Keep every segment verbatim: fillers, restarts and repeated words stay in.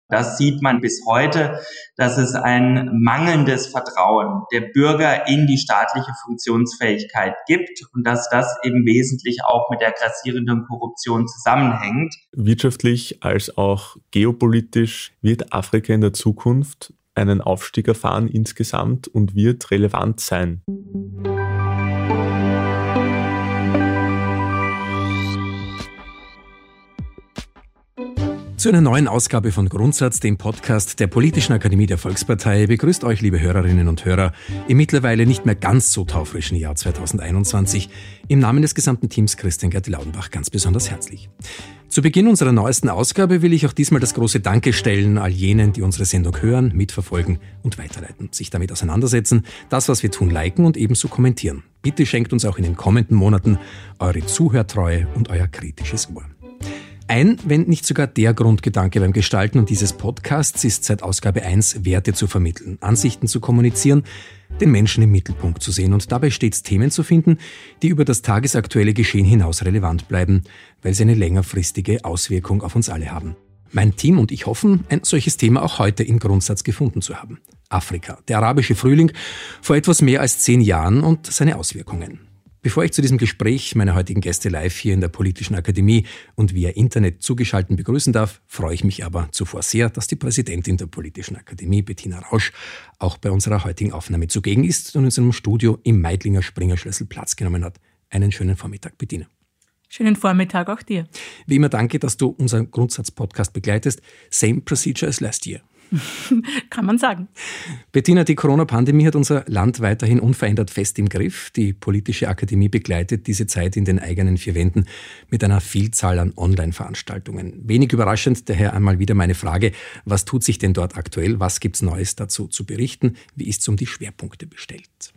Das sieht man bis heute, dass es ein mangelndes Vertrauen der Bürger in die staatliche Funktionsfähigkeit gibt und dass das eben wesentlich auch mit der grassierenden Korruption zusammenhängt. Wirtschaftlich als auch geopolitisch wird Afrika in der Zukunft einen Aufstieg erfahren insgesamt und wird relevant sein. Zu einer neuen Ausgabe von Grundsatz, dem Podcast der Politischen Akademie der Volkspartei, begrüßt euch, liebe Hörerinnen und Hörer, im mittlerweile nicht mehr ganz so taufrischen Jahr zweitausendeinundzwanzig. Im Namen des gesamten Teams Christian Gerd-Laudenbach ganz besonders herzlich. Zu Beginn unserer neuesten Ausgabe will ich auch diesmal das große Danke stellen all jenen, die unsere Sendung hören, mitverfolgen und weiterleiten, sich damit auseinandersetzen, das, was wir tun, liken und ebenso kommentieren. Bitte schenkt uns auch in den kommenden Monaten eure Zuhörtreue und euer kritisches Ohr. Ein, wenn nicht sogar der Grundgedanke beim Gestalten und dieses Podcasts ist seit Ausgabe eins, Werte zu vermitteln, Ansichten zu kommunizieren, den Menschen im Mittelpunkt zu sehen und dabei stets Themen zu finden, die über das tagesaktuelle Geschehen hinaus relevant bleiben, weil sie eine längerfristige Auswirkung auf uns alle haben. Mein Team und ich hoffen, ein solches Thema auch heute im Grundsatz gefunden zu haben. Afrika, der arabische Frühling vor etwas mehr als zehn Jahren und seine Auswirkungen. Bevor ich zu diesem Gespräch meine heutigen Gäste live hier in der Politischen Akademie und via Internet zugeschaltet begrüßen darf, freue ich mich aber zuvor sehr, dass die Präsidentin der Politischen Akademie, Bettina Rausch, auch bei unserer heutigen Aufnahme zugegen ist und in unserem Studio im Meidlinger Springerschlüssel Platz genommen hat. Einen schönen Vormittag, Bettina. Schönen Vormittag auch dir. Wie immer danke, dass du unseren Grundsatz-Podcast begleitest. Same procedure as last year. Kann man sagen. Bettina, die Corona-Pandemie hat unser Land weiterhin unverändert fest im Griff. Die Politische Akademie begleitet diese Zeit in den eigenen vier Wänden mit einer Vielzahl an Online-Veranstaltungen. Wenig überraschend daher einmal wieder meine Frage, was tut sich denn dort aktuell? Was gibt's Neues dazu zu berichten? Wie ist es um die Schwerpunkte bestellt?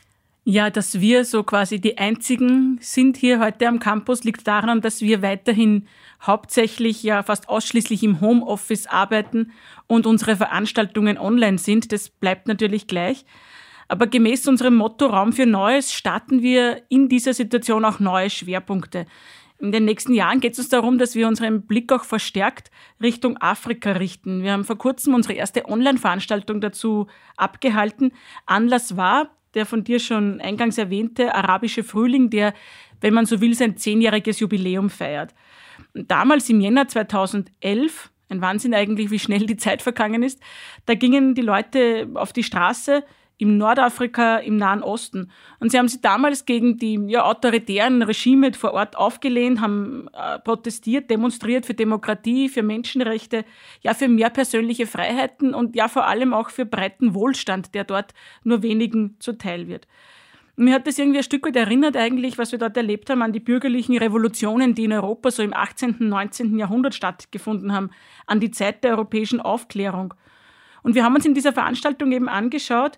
Ja, dass wir so quasi die Einzigen sind hier heute am Campus, liegt daran, dass wir weiterhin hauptsächlich, ja fast ausschließlich im Homeoffice arbeiten und unsere Veranstaltungen online sind. Das bleibt natürlich gleich. Aber gemäß unserem Motto Raum für Neues starten wir in dieser Situation auch neue Schwerpunkte. In den nächsten Jahren geht es uns darum, dass wir unseren Blick auch verstärkt Richtung Afrika richten. Wir haben vor kurzem unsere erste Online-Veranstaltung dazu abgehalten. Anlass war der von dir schon eingangs erwähnte arabische Frühling, der, wenn man so will, sein zehnjähriges Jubiläum feiert. Damals im Jänner zweitausendelf, ein Wahnsinn eigentlich, wie schnell die Zeit vergangen ist, da gingen die Leute auf die Straße im Nordafrika, im Nahen Osten. Und sie haben sich damals gegen die ja, autoritären Regime vor Ort aufgelehnt, haben äh, protestiert, demonstriert für Demokratie, für Menschenrechte, ja für mehr persönliche Freiheiten und ja vor allem auch für breiten Wohlstand, der dort nur wenigen zuteil wird. Und mir hat das irgendwie ein Stück weit erinnert eigentlich, was wir dort erlebt haben, an die bürgerlichen Revolutionen, die in Europa so im achtzehnten, neunzehnten Jahrhundert stattgefunden haben, an die Zeit der europäischen Aufklärung. Und wir haben uns in dieser Veranstaltung eben angeschaut,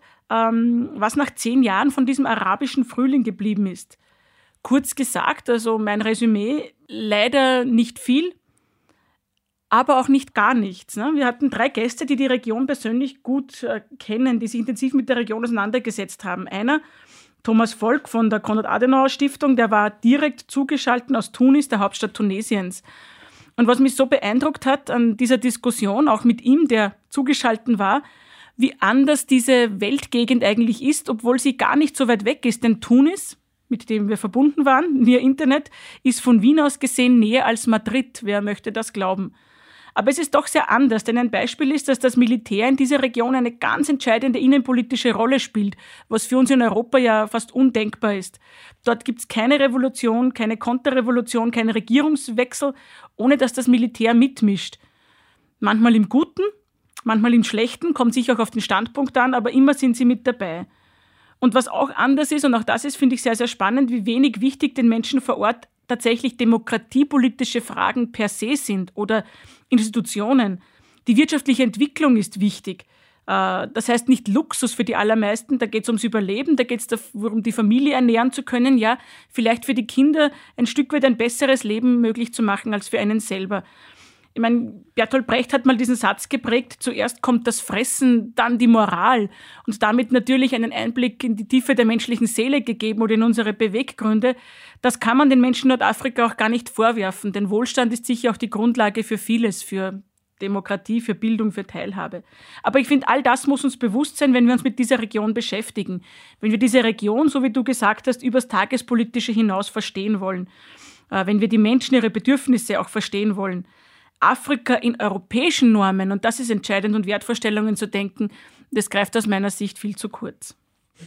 was nach zehn Jahren von diesem arabischen Frühling geblieben ist. Kurz gesagt, also mein Resümee, leider nicht viel, aber auch nicht gar nichts. Wir hatten drei Gäste, die die Region persönlich gut kennen, die sich intensiv mit der Region auseinandergesetzt haben. Einer, Thomas Volk von der Konrad-Adenauer-Stiftung, der war direkt zugeschaltet aus Tunis, der Hauptstadt Tunesiens. Und was mich so beeindruckt hat an dieser Diskussion, auch mit ihm, der zugeschaltet war, wie anders diese Weltgegend eigentlich ist, obwohl sie gar nicht so weit weg ist. Denn Tunis, mit dem wir verbunden waren, via Internet, ist von Wien aus gesehen näher als Madrid. Wer möchte das glauben? Aber es ist doch sehr anders, denn ein Beispiel ist, dass das Militär in dieser Region eine ganz entscheidende innenpolitische Rolle spielt, was für uns in Europa ja fast undenkbar ist. Dort gibt es keine Revolution, keine Konterrevolution, keinen Regierungswechsel, ohne dass das Militär mitmischt. Manchmal im Guten, manchmal im Schlechten, kommt sicher auch auf den Standpunkt an, aber immer sind sie mit dabei. Und was auch anders ist, und auch das ist, finde ich, sehr, sehr spannend, wie wenig wichtig den Menschen vor Ort tatsächlich demokratiepolitische Fragen per se sind oder Institutionen. Die wirtschaftliche Entwicklung ist wichtig. Das heißt nicht Luxus für die allermeisten, da geht es ums Überleben, da geht es darum, die Familie ernähren zu können, ja, vielleicht für die Kinder ein Stück weit ein besseres Leben möglich zu machen als für einen selber. Ich meine, Bertolt Brecht hat mal diesen Satz geprägt, zuerst kommt das Fressen, dann die Moral und damit natürlich einen Einblick in die Tiefe der menschlichen Seele gegeben oder in unsere Beweggründe. Das kann man den Menschen Nordafrika auch gar nicht vorwerfen, denn Wohlstand ist sicher auch die Grundlage für vieles, für Demokratie, für Bildung, für Teilhabe. Aber ich finde, all das muss uns bewusst sein, wenn wir uns mit dieser Region beschäftigen. Wenn wir diese Region, so wie du gesagt hast, übers Tagespolitische hinaus verstehen wollen. Wenn wir die Menschen, ihre Bedürfnisse auch verstehen wollen. Afrika in europäischen Normen, und das ist entscheidend, und Wertvorstellungen zu denken, das greift aus meiner Sicht viel zu kurz.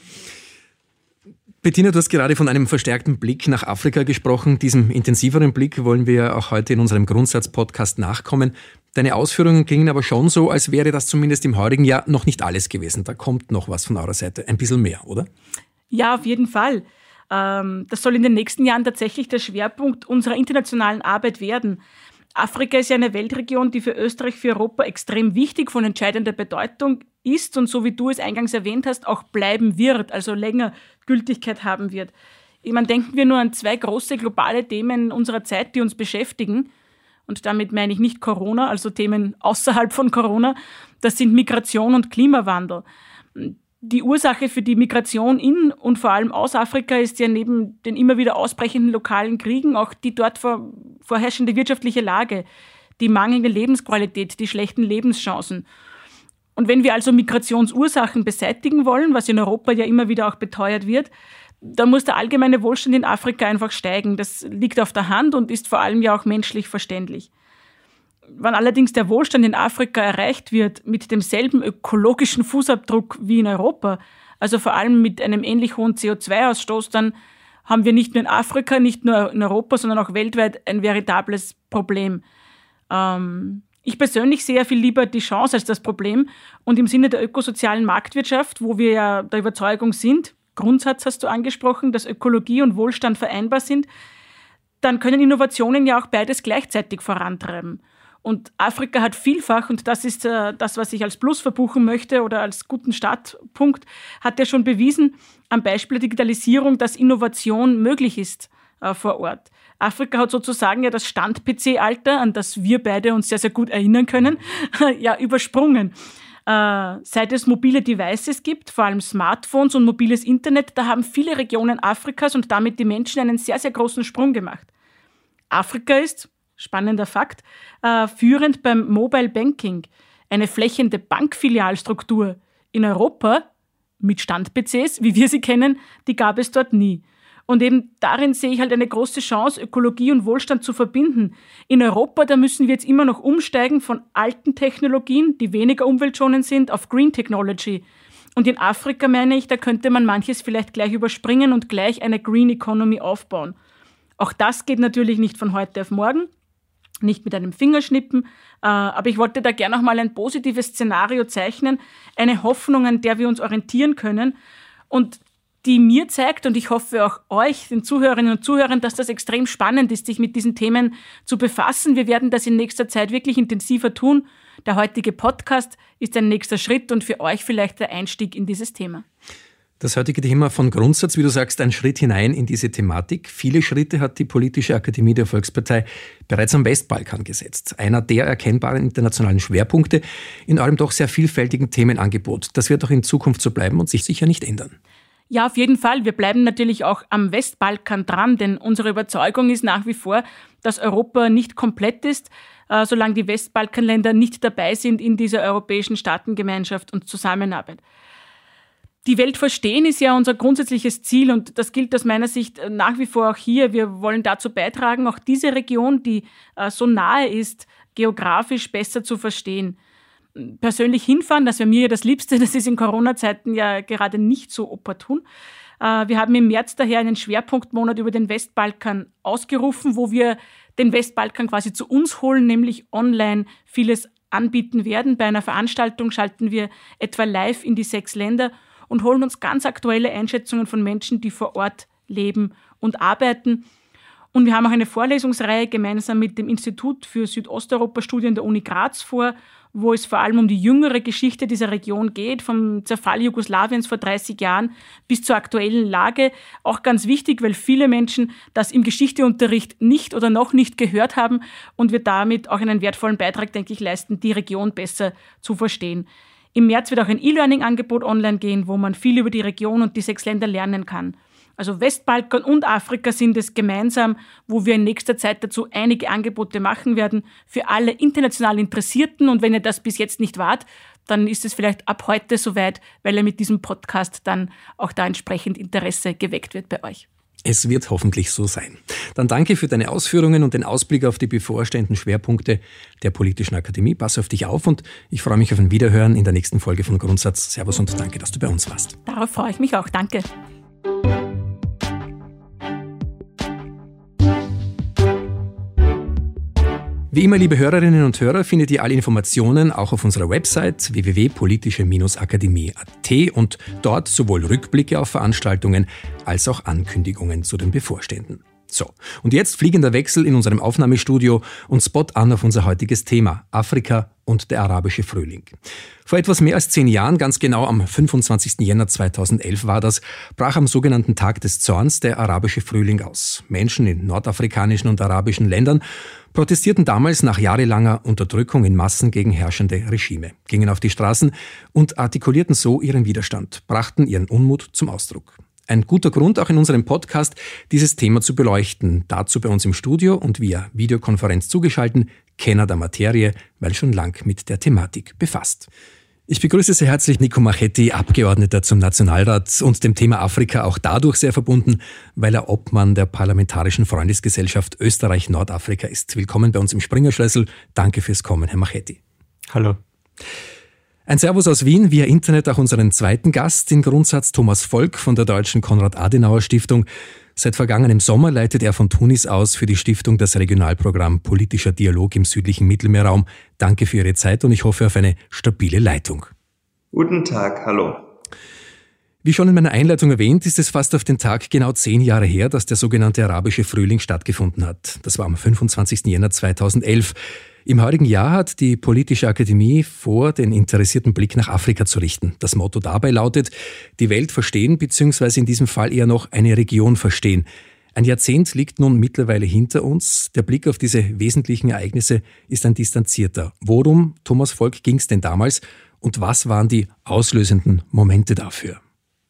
Bettina, du hast gerade von einem verstärkten Blick nach Afrika gesprochen. Diesem intensiveren Blick wollen wir auch heute in unserem Grundsatz-Podcast nachkommen. Deine Ausführungen klingen aber schon so, als wäre das zumindest im heurigen Jahr noch nicht alles gewesen. Da kommt noch was von eurer Seite. Ein bisschen mehr, oder? Ja, auf jeden Fall. Das soll in den nächsten Jahren tatsächlich der Schwerpunkt unserer internationalen Arbeit werden. Afrika ist ja eine Weltregion, die für Österreich, für Europa extrem wichtig, von entscheidender Bedeutung ist und so wie du es eingangs erwähnt hast, auch bleiben wird, also länger Gültigkeit haben wird. Ich meine, denken wir nur an zwei große globale Themen unserer Zeit, die uns beschäftigen. Und damit meine ich nicht Corona, also Themen außerhalb von Corona. Das sind Migration und Klimawandel. Die Ursache für die Migration in und vor allem aus Afrika ist ja neben den immer wieder ausbrechenden lokalen Kriegen auch die dort vor, vorherrschende wirtschaftliche Lage, die mangelnde Lebensqualität, die schlechten Lebenschancen. Und wenn wir also Migrationsursachen beseitigen wollen, was in Europa ja immer wieder auch beteuert wird, dann muss der allgemeine Wohlstand in Afrika einfach steigen. Das liegt auf der Hand und ist vor allem ja auch menschlich verständlich. Wann allerdings der Wohlstand in Afrika erreicht wird mit demselben ökologischen Fußabdruck wie in Europa, also vor allem mit einem ähnlich hohen C O zwei Ausstoß, dann haben wir nicht nur in Afrika, nicht nur in Europa, sondern auch weltweit ein veritables Problem. Ähm, ich persönlich sehe viel lieber die Chance als das Problem und im Sinne der ökosozialen Marktwirtschaft, wo wir ja der Überzeugung sind, Grundsatz hast du angesprochen, dass Ökologie und Wohlstand vereinbar sind, dann können Innovationen ja auch beides gleichzeitig vorantreiben. Und Afrika hat vielfach, und das ist äh, das, was ich als Plus verbuchen möchte oder als guten Startpunkt, hat ja schon bewiesen, am Beispiel der Digitalisierung, dass Innovation möglich ist äh, vor Ort. Afrika hat sozusagen ja das Stand-P C-Alter, an das wir beide uns sehr, sehr gut erinnern können, ja übersprungen. Äh, seit es mobile Devices gibt, vor allem Smartphones und mobiles Internet, da haben viele Regionen Afrikas und damit die Menschen einen sehr, sehr großen Sprung gemacht. Afrika ist, spannender Fakt, äh, führend beim Mobile Banking. Eine flächende Bankfilialstruktur in Europa mit Stand-P Cs, wie wir sie kennen, die gab es dort nie. Und eben darin sehe ich halt eine große Chance, Ökologie und Wohlstand zu verbinden. In Europa, da müssen wir jetzt immer noch umsteigen von alten Technologien, die weniger umweltschonend sind, auf Green Technology. Und in Afrika, meine ich, da könnte man manches vielleicht gleich überspringen und gleich eine Green Economy aufbauen. Auch das geht natürlich nicht von heute auf morgen, nicht mit einem Fingerschnippen, aber ich wollte da gerne noch mal ein positives Szenario zeichnen, eine Hoffnung, an der wir uns orientieren können und die mir zeigt, und ich hoffe auch euch, den Zuhörerinnen und Zuhörern, dass das extrem spannend ist, sich mit diesen Themen zu befassen. Wir werden das in nächster Zeit wirklich intensiver tun. Der heutige Podcast ist ein nächster Schritt und für euch vielleicht der Einstieg in dieses Thema. Das heutige Thema von Grundsatz, wie du sagst, ein Schritt hinein in diese Thematik. Viele Schritte hat die Politische Akademie der Volkspartei bereits am Westbalkan gesetzt. Einer der erkennbaren internationalen Schwerpunkte in eurem doch sehr vielfältigen Themenangebot. Das wird auch in Zukunft so bleiben und sich sicher nicht ändern. Ja, auf jeden Fall. Wir bleiben natürlich auch am Westbalkan dran, denn unsere Überzeugung ist nach wie vor, dass Europa nicht komplett ist, äh, solange die Westbalkanländer nicht dabei sind in dieser europäischen Staatengemeinschaft und Zusammenarbeit. Die Welt verstehen ist ja unser grundsätzliches Ziel und das gilt aus meiner Sicht nach wie vor auch hier. Wir wollen dazu beitragen, auch diese Region, die äh, so nahe ist, geografisch besser zu verstehen. Persönlich hinfahren, das wäre mir ja das Liebste, das ist in Corona-Zeiten ja gerade nicht so opportun. Wir haben im März daher einen Schwerpunktmonat über den Westbalkan ausgerufen, wo wir den Westbalkan quasi zu uns holen, nämlich online vieles anbieten werden. Bei einer Veranstaltung schalten wir etwa live in die sechs Länder und holen uns ganz aktuelle Einschätzungen von Menschen, die vor Ort leben und arbeiten. Und wir haben auch eine Vorlesungsreihe gemeinsam mit dem Institut für Südosteuropa-Studien der Uni Graz vor, wo es vor allem um die jüngere Geschichte dieser Region geht, vom Zerfall Jugoslawiens vor dreißig Jahren bis zur aktuellen Lage. Auch ganz wichtig, weil viele Menschen das im Geschichteunterricht nicht oder noch nicht gehört haben und wir damit auch einen wertvollen Beitrag, denke ich, leisten, die Region besser zu verstehen. Im März wird auch ein E-Learning-Angebot online gehen, wo man viel über die Region und die sechs Länder lernen kann. Also Westbalkan und Afrika sind es gemeinsam, wo wir in nächster Zeit dazu einige Angebote machen werden für alle international Interessierten. Und wenn ihr das bis jetzt nicht wart, dann ist es vielleicht ab heute soweit, weil ja mit diesem Podcast dann auch da entsprechend Interesse geweckt wird bei euch. Es wird hoffentlich so sein. Dann danke für deine Ausführungen und den Ausblick auf die bevorstehenden Schwerpunkte der Politischen Akademie. Pass auf dich auf und ich freue mich auf ein Wiederhören in der nächsten Folge von Grundsatz. Servus und danke, dass du bei uns warst. Darauf freue ich mich auch. Danke. Wie immer, liebe Hörerinnen und Hörer, findet ihr alle Informationen auch auf unserer Website w w w punkt politische akademie punkt a t und dort sowohl Rückblicke auf Veranstaltungen als auch Ankündigungen zu den bevorstehenden. So, und jetzt fliegender Wechsel in unserem Aufnahmestudio und Spot an auf unser heutiges Thema, Afrika und der arabische Frühling. Vor etwas mehr als zehn Jahren, ganz genau am fünfundzwanzigsten Jänner zweitausendelf war das, brach am sogenannten Tag des Zorns der arabische Frühling aus. Menschen in nordafrikanischen und arabischen Ländern protestierten damals nach jahrelanger Unterdrückung in Massen gegen herrschende Regime, gingen auf die Straßen und artikulierten so ihren Widerstand, brachten ihren Unmut zum Ausdruck. Ein guter Grund, auch in unserem Podcast dieses Thema zu beleuchten. Dazu bei uns im Studio und via Videokonferenz zugeschaltet, Kenner der Materie, weil schon lang mit der Thematik befasst. Ich begrüße sehr herzlich Nico Marchetti, Abgeordneter zum Nationalrat und dem Thema Afrika auch dadurch sehr verbunden, weil er Obmann der Parlamentarischen Freundesgesellschaft Österreich-Nordafrika ist. Willkommen bei uns im Springerschlüssel. Danke fürs Kommen, Herr Marchetti. Hallo. Ein Servus aus Wien, via Internet auch unseren zweiten Gast, den Grundsatz Thomas Volk von der Deutschen Konrad-Adenauer-Stiftung. Seit vergangenem Sommer leitet er von Tunis aus für die Stiftung das Regionalprogramm Politischer Dialog im südlichen Mittelmeerraum. Danke für Ihre Zeit und ich hoffe auf eine stabile Leitung. Guten Tag, hallo. Wie schon in meiner Einleitung erwähnt, ist es fast auf den Tag genau zehn Jahre her, dass der sogenannte arabische Frühling stattgefunden hat. Das war am fünfundzwanzigsten Jänner zweitausendelf. Im heurigen Jahr hat die Politische Akademie vor, den interessierten Blick nach Afrika zu richten. Das Motto dabei lautet, die Welt verstehen, beziehungsweise in diesem Fall eher noch eine Region verstehen. Ein Jahrzehnt liegt nun mittlerweile hinter uns. Der Blick auf diese wesentlichen Ereignisse ist ein distanzierter. Worum, Thomas Volk, ging es denn damals und was waren die auslösenden Momente dafür?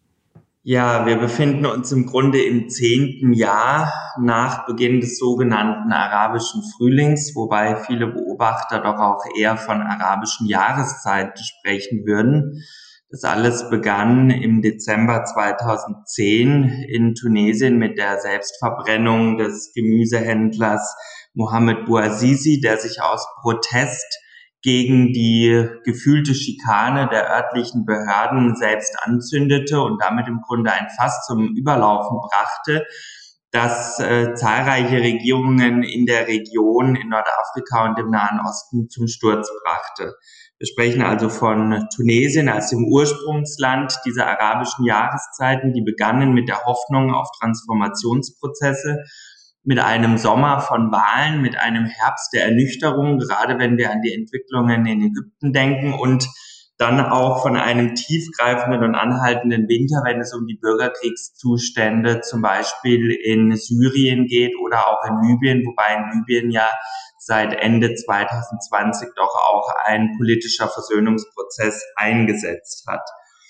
Ja, wir befinden uns im Grunde im zehnten Jahr nach Beginn des sogenannten arabischen Frühlings, wobei viele Beobachter doch auch eher von arabischen Jahreszeiten sprechen würden. Das alles begann im Dezember zweitausendzehn in Tunesien mit der Selbstverbrennung des Gemüsehändlers Mohamed Bouazizi, der sich aus Protest gegen die gefühlte Schikane der örtlichen Behörden selbst anzündete und damit im Grunde ein Fass zum Überlaufen brachte, das äh, zahlreiche Regierungen in der Region in Nordafrika und im Nahen Osten zum Sturz brachte. Wir sprechen also von Tunesien als dem Ursprungsland dieser arabischen Jahreszeiten, die begannen mit der Hoffnung auf Transformationsprozesse, mit einem Sommer von Wahlen, mit einem Herbst der Ernüchterung, gerade wenn wir an die Entwicklungen in Ägypten denken und dann auch von einem tiefgreifenden und anhaltenden Winter, wenn es um die Bürgerkriegszustände zum Beispiel in Syrien geht oder auch in Libyen, wobei in Libyen ja seit Ende zweitausendzwanzig doch auch ein politischer Versöhnungsprozess eingesetzt hat.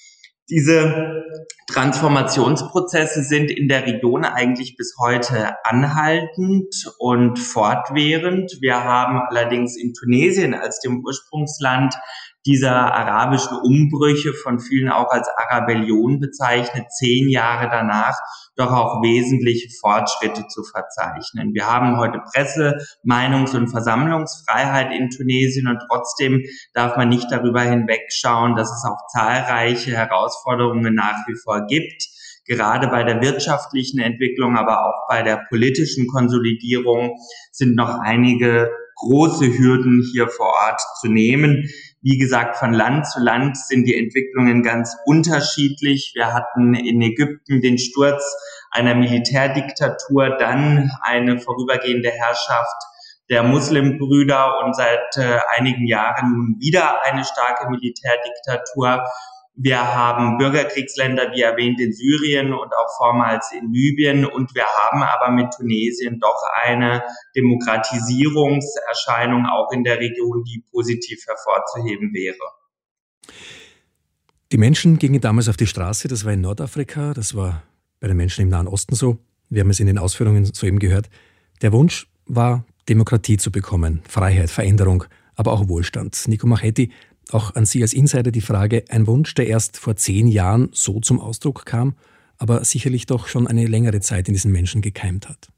Diese Transformationsprozesse sind in der Region eigentlich bis heute anhaltend und fortwährend. Wir haben allerdings in Tunesien als dem Ursprungsland dieser arabischen Umbrüche, von vielen auch als Arabellion bezeichnet, zehn Jahre danach doch auch wesentliche Fortschritte zu verzeichnen. Wir haben heute Presse-, Meinungs- und Versammlungsfreiheit in Tunesien und trotzdem darf man nicht darüber hinwegschauen, dass es auch zahlreiche Herausforderungen nach wie vor gibt. Gerade bei der wirtschaftlichen Entwicklung, aber auch bei der politischen Konsolidierung sind noch einige große Hürden hier vor Ort zu nehmen. Wie gesagt, von Land zu Land sind die Entwicklungen ganz unterschiedlich. Wir hatten in Ägypten den Sturz einer Militärdiktatur, dann eine vorübergehende Herrschaft der Muslimbrüder und seit äh, einigen Jahren nun wieder eine starke Militärdiktatur. Wir haben Bürgerkriegsländer, wie erwähnt, in Syrien und auch vormals in Libyen. Und wir haben aber mit Tunesien doch eine Demokratisierungserscheinung auch in der Region, die positiv hervorzuheben wäre. Die Menschen gingen damals auf die Straße, das war in Nordafrika, das war bei den Menschen im Nahen Osten so. Wir haben es in den Ausführungen soeben gehört. Der Wunsch war, Demokratie zu bekommen, Freiheit, Veränderung, aber auch Wohlstand. Nico Macchetti, auch an Sie als Insider die Frage, ein Wunsch, der erst vor zehn Jahren so zum Ausdruck kam, aber sicherlich doch schon eine längere Zeit in diesen Menschen gekeimt hat.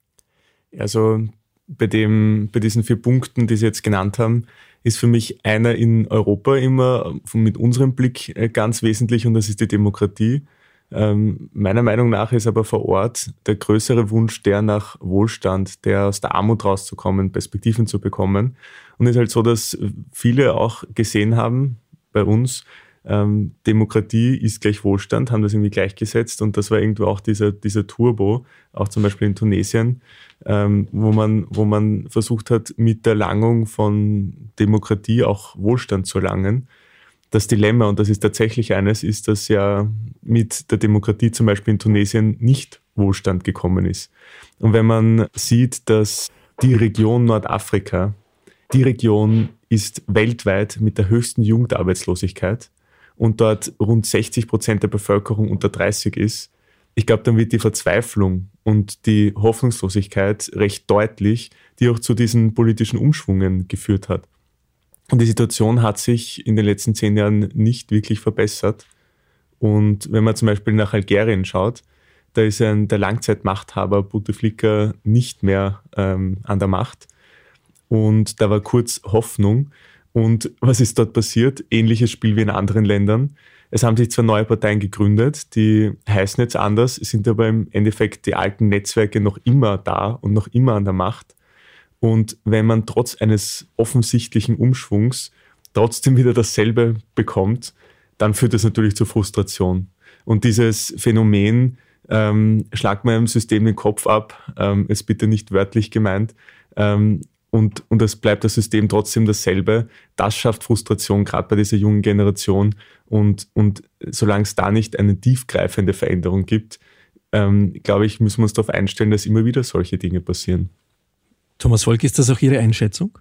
Also bei, dem, bei diesen vier Punkten, die Sie jetzt genannt haben, ist für mich einer in Europa immer mit unserem Blick ganz wesentlich, und das ist die Demokratie. Ähm, meiner Meinung nach ist aber vor Ort der größere Wunsch der nach Wohlstand, der aus der Armut rauszukommen, Perspektiven zu bekommen. Und es ist halt so, dass viele auch gesehen haben bei uns, ähm, Demokratie ist gleich Wohlstand, haben das irgendwie gleichgesetzt, und das war irgendwo auch dieser, dieser Turbo, auch zum Beispiel in Tunesien, ähm, wo man, wo man versucht hat, mit der Erlangung von Demokratie auch Wohlstand zu erlangen. Das Dilemma, und das ist tatsächlich eines, ist, dass ja mit der Demokratie zum Beispiel in Tunesien nicht Wohlstand gekommen ist. Und wenn man sieht, dass die Region Nordafrika, die Region ist weltweit mit der höchsten Jugendarbeitslosigkeit und dort rund sechzig Prozent der Bevölkerung unter dreißig ist, ich glaube, dann wird die Verzweiflung und die Hoffnungslosigkeit recht deutlich, die auch zu diesen politischen Umschwungen geführt hat. Und die Situation hat sich in den letzten zehn Jahren nicht wirklich verbessert. Und wenn man zum Beispiel nach Algerien schaut, da ist ein, der Langzeitmachthaber Bouteflika nicht mehr ähm, an der Macht. Und da war kurz Hoffnung. Und was ist dort passiert? Ähnliches Spiel wie in anderen Ländern. Es haben sich zwar neue Parteien gegründet, die heißen jetzt anders, sind aber im Endeffekt die alten Netzwerke noch immer da und noch immer an der Macht. Und wenn man trotz eines offensichtlichen Umschwungs trotzdem wieder dasselbe bekommt, dann führt das natürlich zur Frustration. Und dieses Phänomen, ähm, schlag mal im System den Kopf ab, ähm, ist bitte nicht wörtlich gemeint, ähm, und, und es bleibt das System trotzdem dasselbe. Das schafft Frustration, gerade bei dieser jungen Generation. Und, und solange es da nicht eine tiefgreifende Veränderung gibt, ähm, glaube ich, müssen wir uns darauf einstellen, dass immer wieder solche Dinge passieren. Thomas Volk, ist das auch Ihre Einschätzung?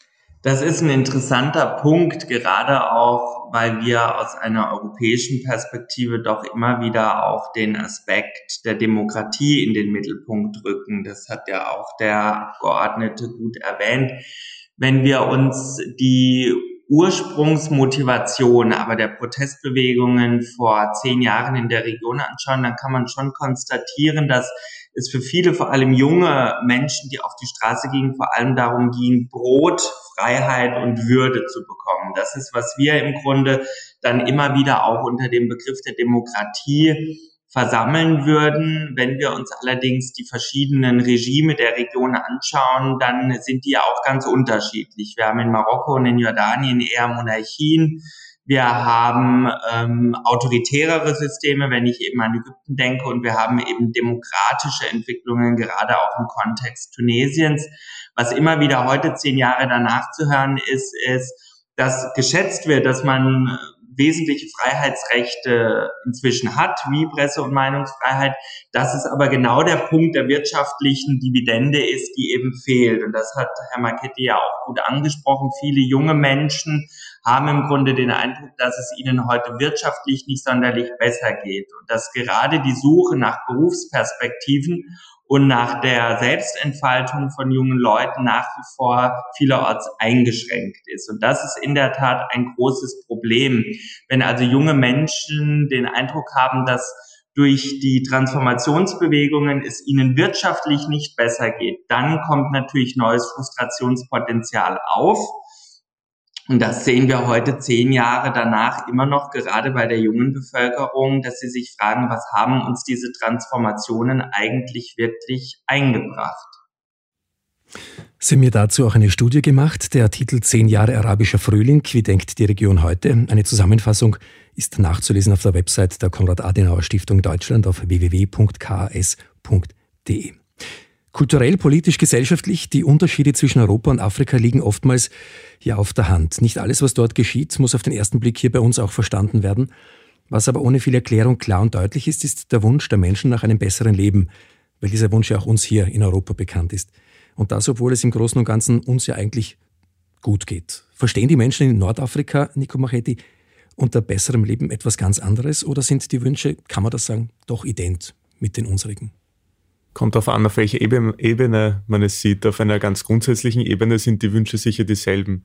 Das ist ein interessanter Punkt, gerade auch, weil wir aus einer europäischen Perspektive doch immer wieder auch den Aspekt der Demokratie in den Mittelpunkt rücken. Das hat ja auch der Abgeordnete gut erwähnt. Wenn wir uns die Ursprungsmotivation aber der Protestbewegungen vor zehn Jahren in der Region anschauen, dann kann man schon konstatieren, dass es für viele, vor allem junge Menschen, die auf die Straße gingen, vor allem darum ging, Brot, Freiheit und Würde zu bekommen. Das ist, was wir im Grunde dann immer wieder auch unter dem Begriff der Demokratie versammeln würden. Wenn wir uns allerdings die verschiedenen Regime der Region anschauen, dann sind die ja auch ganz unterschiedlich. Wir haben in Marokko und in Jordanien eher Monarchien. Wir haben ähm, autoritärere Systeme, wenn ich eben an Ägypten denke, und wir haben eben demokratische Entwicklungen, gerade auch im Kontext Tunesiens. Was immer wieder heute, zehn Jahre danach zu hören ist, ist, dass geschätzt wird, dass man wesentliche Freiheitsrechte inzwischen hat, wie Presse- und Meinungsfreiheit, dass es aber genau der Punkt der wirtschaftlichen Dividende ist, die eben fehlt. Und das hat Herr Macchetti ja auch gut angesprochen. Viele junge Menschen haben im Grunde den Eindruck, dass es ihnen heute wirtschaftlich nicht sonderlich besser geht und dass gerade die Suche nach Berufsperspektiven und nach der Selbstentfaltung von jungen Leuten nach wie vor vielerorts eingeschränkt ist. Und das ist in der Tat ein großes Problem. Wenn also junge Menschen den Eindruck haben, dass durch die Transformationsbewegungen es ihnen wirtschaftlich nicht besser geht, dann kommt natürlich neues Frustrationspotenzial auf. Und das sehen wir heute zehn Jahre danach immer noch, gerade bei der jungen Bevölkerung, dass sie sich fragen, was haben uns diese Transformationen eigentlich wirklich eingebracht? Sie haben mir dazu auch eine Studie gemacht, der Titel zehn Jahre arabischer Frühling, wie denkt die Region heute? Eine Zusammenfassung ist nachzulesen auf der Website der Konrad-Adenauer-Stiftung Deutschland auf w w w punkt k a s punkt d e. Kulturell, politisch, gesellschaftlich, die Unterschiede zwischen Europa und Afrika liegen oftmals ja auf der Hand. Nicht alles, was dort geschieht, muss auf den ersten Blick hier bei uns auch verstanden werden. Was aber ohne viel Erklärung klar und deutlich ist, ist der Wunsch der Menschen nach einem besseren Leben, weil dieser Wunsch ja auch uns hier in Europa bekannt ist. Und das, obwohl es im Großen und Ganzen uns ja eigentlich gut geht. Verstehen die Menschen in Nordafrika, Nico Macchetti, unter besserem Leben etwas ganz anderes, oder sind die Wünsche, kann man das sagen, doch ident mit den unsrigen? Kommt darauf an, auf welcher Ebene man es sieht. Auf einer ganz grundsätzlichen Ebene sind die Wünsche sicher dieselben.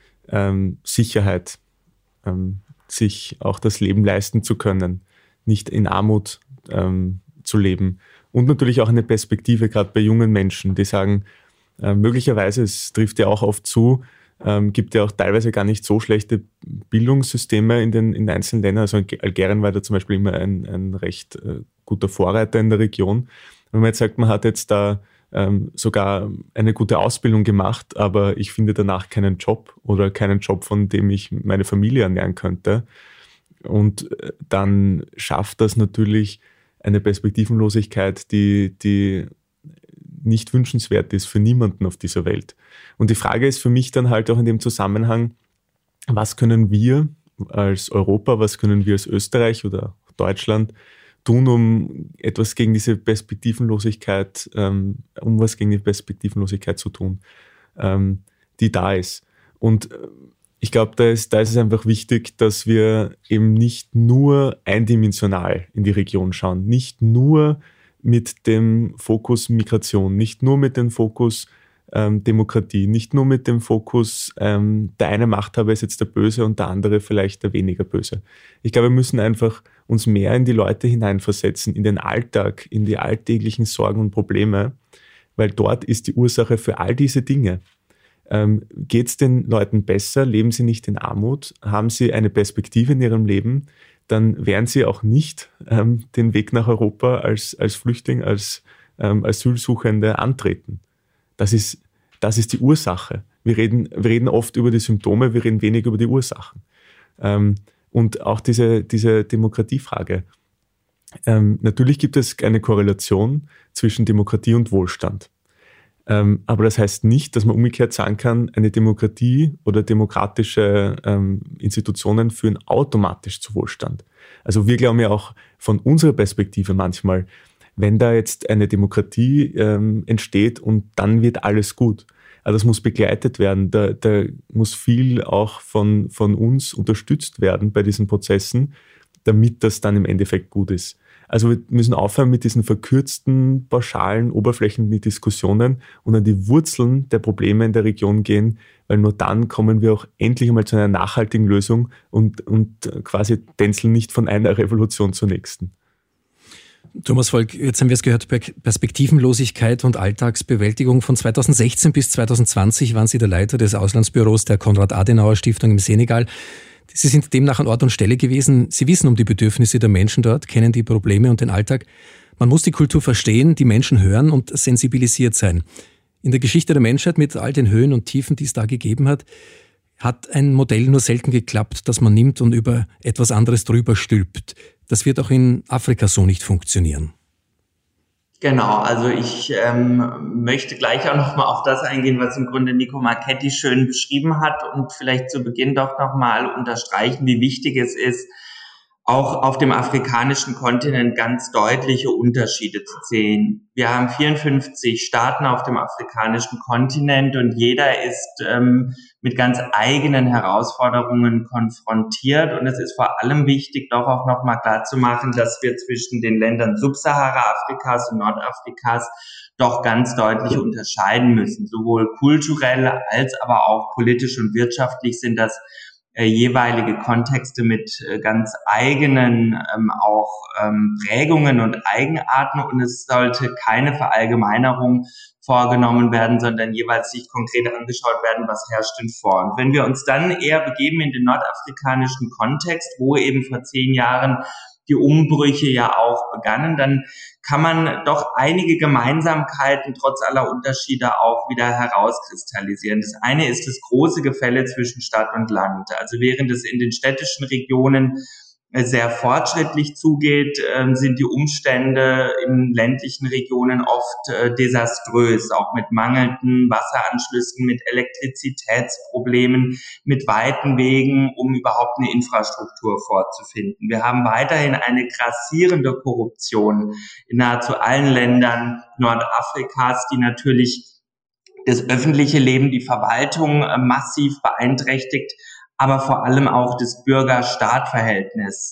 Ähm, Sicherheit, ähm, sich auch das Leben leisten zu können, nicht in Armut ähm, zu leben. Und natürlich auch eine Perspektive, gerade bei jungen Menschen, die sagen, äh, möglicherweise, es trifft ja auch oft zu, ähm, gibt ja auch teilweise gar nicht so schlechte Bildungssysteme in den, in den einzelnen Ländern. Also Algerien war da zum Beispiel immer ein, ein recht äh, guter Vorreiter in der Region. Wenn man jetzt sagt, man hat jetzt da ähm, sogar eine gute Ausbildung gemacht, aber ich finde danach keinen Job oder keinen Job, von dem ich meine Familie ernähren könnte. Und äh, dann schafft das natürlich eine Perspektivenlosigkeit, die, die nicht wünschenswert ist für niemanden auf dieser Welt. Und die Frage ist für mich dann halt auch in dem Zusammenhang, was können wir als Europa, was können wir als Österreich oder Deutschland tun, um etwas gegen diese Perspektivenlosigkeit, ähm, um was gegen die Perspektivenlosigkeit zu tun, ähm, die da ist. Und ich glaube, da ist, da ist es einfach wichtig, dass wir eben nicht nur eindimensional in die Region schauen, nicht nur mit dem Fokus Migration, nicht nur mit dem Fokus ähm, Demokratie, nicht nur mit dem Fokus, ähm, der eine Machthaber ist jetzt der Böse und der andere vielleicht der weniger Böse. Ich glaube, wir müssen einfach uns mehr in die Leute hineinversetzen, in den Alltag, in die alltäglichen Sorgen und Probleme, weil dort ist die Ursache für all diese Dinge. Ähm, geht es den Leuten besser? Leben sie nicht in Armut? Haben sie eine Perspektive in ihrem Leben? Dann werden sie auch nicht ähm, den Weg nach Europa als, als Flüchtling, als ähm, Asylsuchende antreten. Das ist, das ist die Ursache. Wir reden, wir reden oft über die Symptome, wir reden wenig über die Ursachen. Ähm, und auch diese, diese Demokratiefrage. Ähm, natürlich gibt es eine Korrelation zwischen Demokratie und Wohlstand. Ähm, aber das heißt nicht, dass man umgekehrt sagen kann, eine Demokratie oder demokratische ähm, Institutionen führen automatisch zu Wohlstand. Also wir glauben ja auch von unserer Perspektive manchmal, wenn da jetzt eine Demokratie ähm, entsteht und dann wird alles gut. Also das muss begleitet werden, da, da muss viel auch von, von uns unterstützt werden bei diesen Prozessen, damit das dann im Endeffekt gut ist. Also wir müssen aufhören mit diesen verkürzten, pauschalen, oberflächlichen Diskussionen und an die Wurzeln der Probleme in der Region gehen, weil nur dann kommen wir auch endlich einmal zu einer nachhaltigen Lösung und, und quasi tänzeln nicht von einer Revolution zur nächsten. Thomas Volk, jetzt haben wir es gehört, Perspektivenlosigkeit und Alltagsbewältigung. Von zweitausendsechzehn bis zweitausendzwanzig waren Sie der Leiter des Auslandsbüros der Konrad-Adenauer-Stiftung im Senegal. Sie sind demnach an Ort und Stelle gewesen. Sie wissen um die Bedürfnisse der Menschen dort, kennen die Probleme und den Alltag. Man muss die Kultur verstehen, die Menschen hören und sensibilisiert sein. In der Geschichte der Menschheit mit all den Höhen und Tiefen, die es da gegeben hat, hat ein Modell nur selten geklappt, das man nimmt und über etwas anderes drüber stülpt. Das wird auch in Afrika so nicht funktionieren. Genau, also ich ähm, möchte gleich auch nochmal auf das eingehen, was im Grunde Nico Marchetti schön beschrieben hat und vielleicht zu Beginn doch nochmal unterstreichen, wie wichtig es ist, auch auf dem afrikanischen Kontinent ganz deutliche Unterschiede zu sehen. Wir haben vierundfünfzig Staaten auf dem afrikanischen Kontinent und jeder ist ähm, mit ganz eigenen Herausforderungen konfrontiert. Und es ist vor allem wichtig, doch auch nochmal klarzumachen, dass wir zwischen den Ländern Subsahara-Afrikas und Nordafrikas doch ganz deutlich unterscheiden müssen. Sowohl kulturell als aber auch politisch und wirtschaftlich sind das Äh, jeweilige Kontexte mit äh, ganz eigenen ähm, auch ähm, Prägungen und Eigenarten und es sollte keine Verallgemeinerung vorgenommen werden, sondern jeweils sich konkret angeschaut werden, was herrscht denn vor. Und wenn wir uns dann eher begeben in den nordafrikanischen Kontext, wo eben vor zehn Jahren die Umbrüche ja auch begannen, dann kann man doch einige Gemeinsamkeiten trotz aller Unterschiede auch wieder herauskristallisieren. Das eine ist das große Gefälle zwischen Stadt und Land. Also während es in den städtischen Regionen sehr fortschrittlich zugeht, sind die Umstände in ländlichen Regionen oft desaströs, auch mit mangelnden Wasseranschlüssen, mit Elektrizitätsproblemen, mit weiten Wegen, um überhaupt eine Infrastruktur vorzufinden. Wir haben weiterhin eine grassierende Korruption in nahezu allen Ländern Nordafrikas, die natürlich das öffentliche Leben, die Verwaltung massiv beeinträchtigt, aber vor allem auch das Bürger-Staat-Verhältnis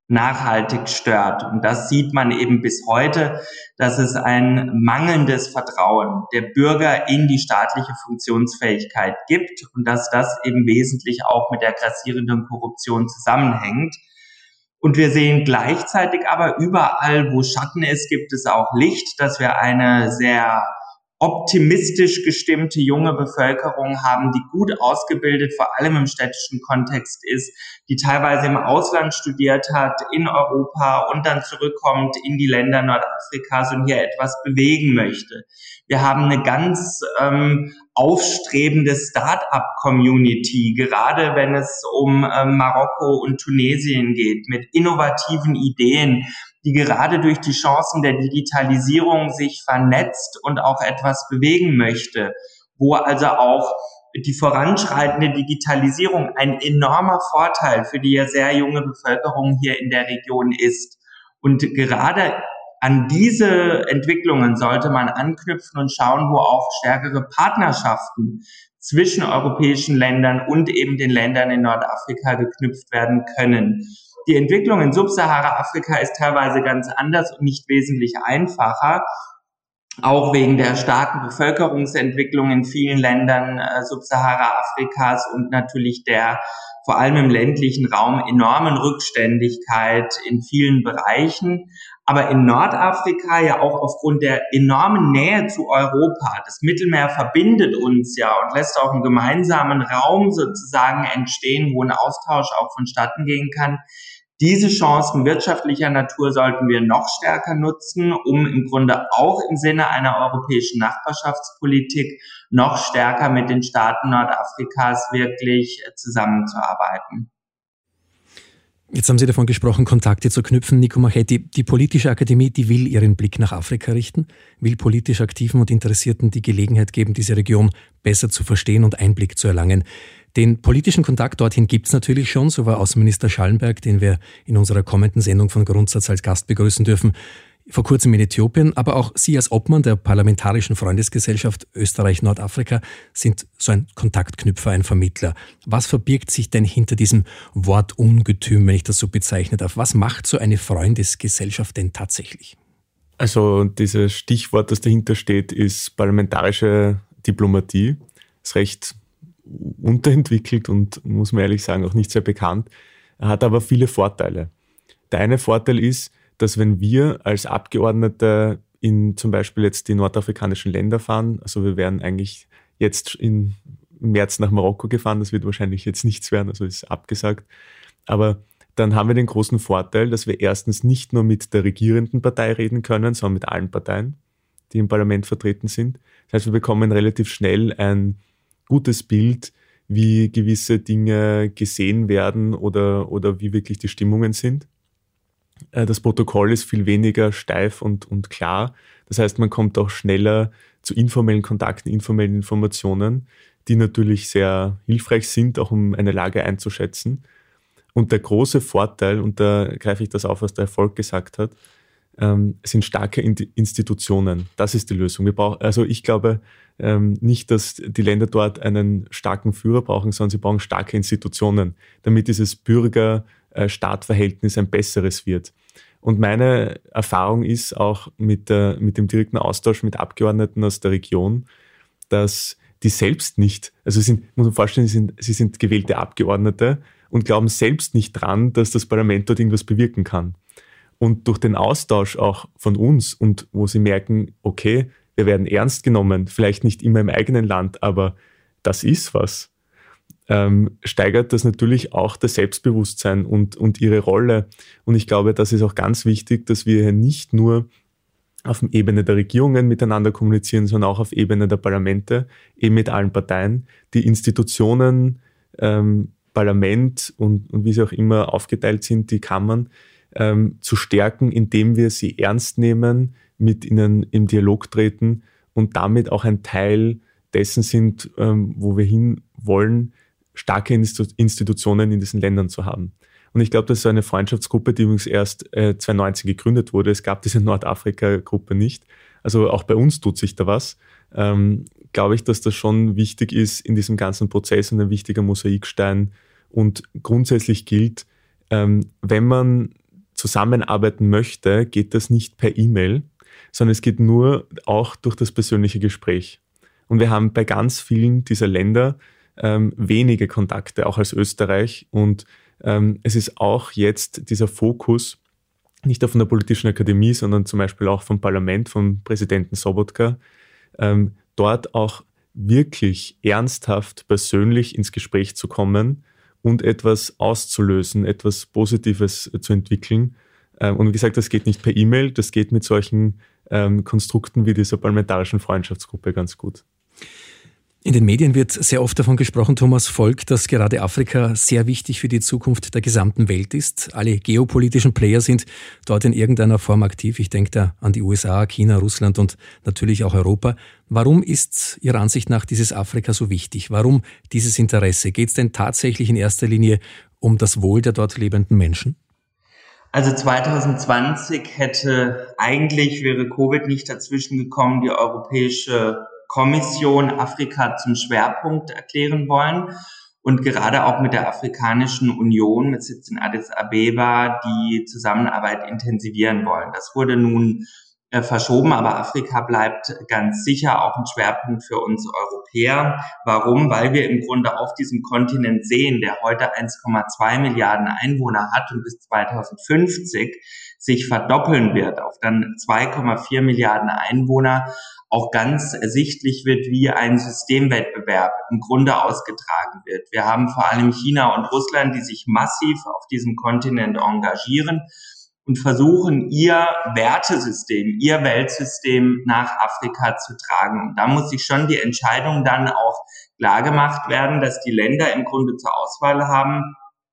nachhaltig stört. Und das sieht man eben bis heute, dass es ein mangelndes Vertrauen der Bürger in die staatliche Funktionsfähigkeit gibt und dass das eben wesentlich auch mit der grassierenden Korruption zusammenhängt. Und wir sehen gleichzeitig aber überall, wo Schatten ist, gibt es auch Licht, dass wir eine sehr optimistisch gestimmte junge Bevölkerung haben, die gut ausgebildet, vor allem im städtischen Kontext ist, die teilweise im Ausland studiert hat, in Europa und dann zurückkommt in die Länder Nordafrikas und hier etwas bewegen möchte. Wir haben eine ganz ähm, aufstrebende Start-up-Community, gerade wenn es um ähm, Marokko und Tunesien geht, mit innovativen Ideen, die gerade durch die Chancen der Digitalisierung sich vernetzt und auch etwas bewegen möchte, wo also auch die voranschreitende Digitalisierung ein enormer Vorteil für die sehr junge Bevölkerung hier in der Region ist. Und gerade an diese Entwicklungen sollte man anknüpfen und schauen, wo auch stärkere Partnerschaften zwischen europäischen Ländern und eben den Ländern in Nordafrika geknüpft werden können. Die Entwicklung in Subsahara-Afrika ist teilweise ganz anders und nicht wesentlich einfacher, auch wegen der starken Bevölkerungsentwicklung in vielen Ländern äh, Subsahara-Afrikas und natürlich der vor allem im ländlichen Raum enormen Rückständigkeit in vielen Bereichen. Aber in Nordafrika ja auch aufgrund der enormen Nähe zu Europa. Das Mittelmeer verbindet uns ja und lässt auch einen gemeinsamen Raum sozusagen entstehen, wo ein Austausch auch vonstatten gehen kann. Diese Chancen wirtschaftlicher Natur sollten wir noch stärker nutzen, um im Grunde auch im Sinne einer europäischen Nachbarschaftspolitik noch stärker mit den Staaten Nordafrikas wirklich zusammenzuarbeiten. Jetzt haben Sie davon gesprochen, Kontakte zu knüpfen. Nico Marchetti, die Politische Akademie, die will ihren Blick nach Afrika richten, will politisch Aktiven und Interessierten die Gelegenheit geben, diese Region besser zu verstehen und Einblick zu erlangen. Den politischen Kontakt dorthin gibt es natürlich schon, so war Außenminister Schallenberg, den wir in unserer kommenden Sendung von Grundsatz als Gast begrüßen dürfen, vor kurzem in Äthiopien, aber auch Sie als Obmann der Parlamentarischen Freundesgesellschaft Österreich-Nordafrika sind so ein Kontaktknüpfer, ein Vermittler. Was verbirgt sich denn hinter diesem Wortungetüm, wenn ich das so bezeichnen darf? Was macht so eine Freundesgesellschaft denn tatsächlich? Also dieses Stichwort, das dahinter steht, ist parlamentarische Diplomatie. Ist recht unterentwickelt und, muss man ehrlich sagen, auch nicht sehr bekannt. Er hat aber viele Vorteile. Der eine Vorteil ist, dass wenn wir als Abgeordnete in zum Beispiel jetzt die nordafrikanischen Länder fahren, also wir wären eigentlich jetzt im März nach Marokko gefahren, das wird wahrscheinlich jetzt nichts werden, also ist abgesagt, aber dann haben wir den großen Vorteil, dass wir erstens nicht nur mit der regierenden Partei reden können, sondern mit allen Parteien, die im Parlament vertreten sind. Das heißt, wir bekommen relativ schnell ein gutes Bild, wie gewisse Dinge gesehen werden oder, oder wie wirklich die Stimmungen sind. Das Protokoll ist viel weniger steif und, und klar. Das heißt, man kommt auch schneller zu informellen Kontakten, informellen Informationen, die natürlich sehr hilfreich sind, auch um eine Lage einzuschätzen. Und der große Vorteil, und da greife ich das auf, was der Erfolg gesagt hat, ähm, sind starke Institutionen. Das ist die Lösung. Wir brauchen, also ich glaube ähm, nicht, dass die Länder dort einen starken Führer brauchen, sondern sie brauchen starke Institutionen, damit dieses Bürger-Staat-Verhältnis ein besseres wird. Und meine Erfahrung ist auch mit, der, mit dem direkten Austausch mit Abgeordneten aus der Region, dass die selbst nicht, also sind, muss man vorstellen, sie sind, sie sind gewählte Abgeordnete und glauben selbst nicht dran, dass das Parlament dort irgendwas bewirken kann. Und durch den Austausch auch von uns und wo sie merken, okay, wir werden ernst genommen, vielleicht nicht immer im eigenen Land, aber das ist was, ähm, steigert das natürlich auch das Selbstbewusstsein und, und ihre Rolle. Und ich glaube, das ist auch ganz wichtig, dass wir hier nicht nur auf der Ebene der Regierungen miteinander kommunizieren, sondern auch auf Ebene der Parlamente, eben mit allen Parteien, die Institutionen, ähm, Parlament und, und wie sie auch immer aufgeteilt sind, die Kammern, ähm, zu stärken, indem wir sie ernst nehmen, mit ihnen im Dialog treten und damit auch ein Teil dessen sind, ähm, wo wir hin wollen, starke Institutionen in diesen Ländern zu haben. Und ich glaube, das ist eine Freundschaftsgruppe, die übrigens erst äh, zweitausendneunzehn gegründet wurde. Es gab diese Nordafrika-Gruppe nicht. Also auch bei uns tut sich da was. Ähm, glaube ich, dass das schon wichtig ist in diesem ganzen Prozess und ein wichtiger Mosaikstein. Und grundsätzlich gilt, ähm, wenn man zusammenarbeiten möchte, geht das nicht per E-Mail, sondern es geht nur auch durch das persönliche Gespräch. Und wir haben bei ganz vielen dieser Länder ähm, wenige Kontakte, auch als Österreich. Und ähm, es ist auch jetzt dieser Fokus nicht auf einer politischen Akademie, sondern zum Beispiel auch vom Parlament, vom Präsidenten Sobotka, ähm, dort auch wirklich ernsthaft persönlich ins Gespräch zu kommen und etwas auszulösen, etwas Positives zu entwickeln. Ähm, und wie gesagt, das geht nicht per E-Mail, das geht mit solchen ähm, Konstrukten wie dieser parlamentarischen Freundschaftsgruppe ganz gut. In den Medien wird sehr oft davon gesprochen, Thomas Volk, dass gerade Afrika sehr wichtig für die Zukunft der gesamten Welt ist. Alle geopolitischen Player sind dort in irgendeiner Form aktiv. Ich denke da an die U S A, China, Russland und natürlich auch Europa. Warum ist Ihrer Ansicht nach dieses Afrika so wichtig? Warum dieses Interesse? Geht es denn tatsächlich in erster Linie um das Wohl der dort lebenden Menschen? Also zwanzig zwanzig hätte eigentlich, wäre Covid nicht dazwischen gekommen, die europäische Kommission Afrika zum Schwerpunkt erklären wollen und gerade auch mit der Afrikanischen Union mit Sitz in Addis Abeba die Zusammenarbeit intensivieren wollen. Das wurde nun äh, verschoben, aber Afrika bleibt ganz sicher auch ein Schwerpunkt für uns Europäer. Warum? Weil wir im Grunde auf diesem Kontinent sehen, der heute eins Komma zwei Milliarden Einwohner hat und bis zweitausendfünfzig sich verdoppeln wird auf dann zwei Komma vier Milliarden Einwohner, auch ganz ersichtlich wird, wie ein Systemwettbewerb im Grunde ausgetragen wird. Wir haben vor allem China und Russland, die sich massiv auf diesem Kontinent engagieren und versuchen, ihr Wertesystem, ihr Weltsystem nach Afrika zu tragen. Und da muss sich schon die Entscheidung dann auch klar gemacht werden, dass die Länder im Grunde zur Auswahl haben,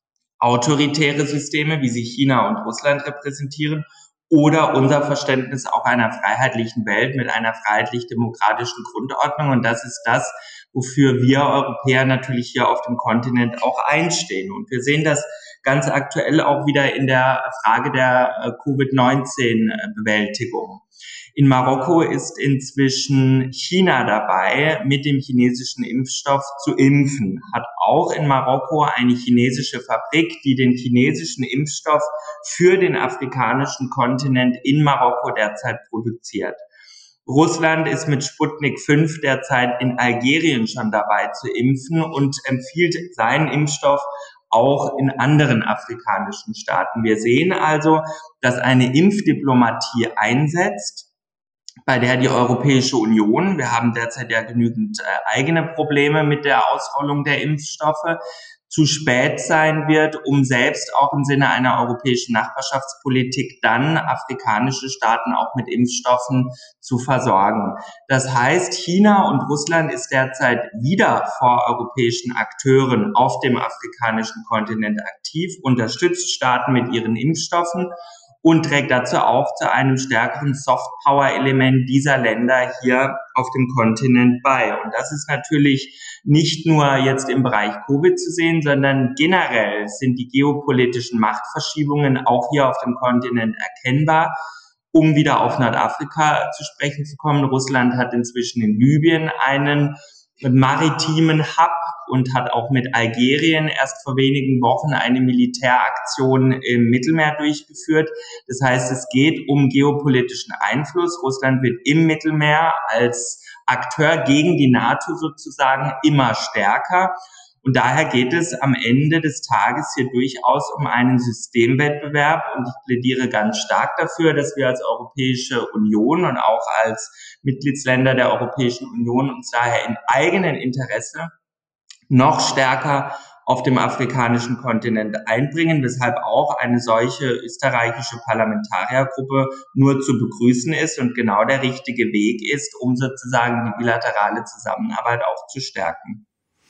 autoritäre Systeme, wie sie China und Russland repräsentieren, oder unser Verständnis auch einer freiheitlichen Welt mit einer freiheitlich-demokratischen Grundordnung. Und das ist das, wofür wir Europäer natürlich hier auf dem Kontinent auch einstehen. Und wir sehen das ganz aktuell auch wieder in der Frage der Covid neunzehn Bewältigung. In Marokko ist inzwischen China dabei, mit dem chinesischen Impfstoff zu impfen. Hat auch in Marokko eine chinesische Fabrik, die den chinesischen Impfstoff für den afrikanischen Kontinent in Marokko derzeit produziert. Russland ist mit Sputnik fünf derzeit in Algerien schon dabei zu impfen und empfiehlt seinen Impfstoff auch in anderen afrikanischen Staaten. Wir sehen also, dass eine Impfdiplomatie einsetzt, bei der die Europäische Union, wir haben derzeit ja genügend äh, eigene Probleme mit der Ausrollung der Impfstoffe, zu spät sein wird, um selbst auch im Sinne einer europäischen Nachbarschaftspolitik dann afrikanische Staaten auch mit Impfstoffen zu versorgen. Das heißt, China und Russland ist derzeit wieder vor europäischen Akteuren auf dem afrikanischen Kontinent aktiv, unterstützt Staaten mit ihren Impfstoffen und trägt dazu auch zu einem stärkeren Soft-Power-Element dieser Länder hier auf dem Kontinent bei. Und das ist natürlich nicht nur jetzt im Bereich Covid zu sehen, sondern generell sind die geopolitischen Machtverschiebungen auch hier auf dem Kontinent erkennbar. Um wieder auf Nordafrika zu sprechen zu kommen, Russland hat inzwischen in Libyen einen maritimen Hub und hat auch mit Algerien erst vor wenigen Wochen eine Militäraktion im Mittelmeer durchgeführt. Das heißt, es geht um geopolitischen Einfluss. Russland wird im Mittelmeer als Akteur gegen die NATO sozusagen immer stärker. Und daher geht es am Ende des Tages hier durchaus um einen Systemwettbewerb. Und ich plädiere ganz stark dafür, dass wir als Europäische Union und auch als Mitgliedsländer der Europäischen Union uns daher im eigenen Interesse noch stärker auf dem afrikanischen Kontinent einbringen, weshalb auch eine solche österreichische Parlamentariergruppe nur zu begrüßen ist und genau der richtige Weg ist, um sozusagen die bilaterale Zusammenarbeit auch zu stärken.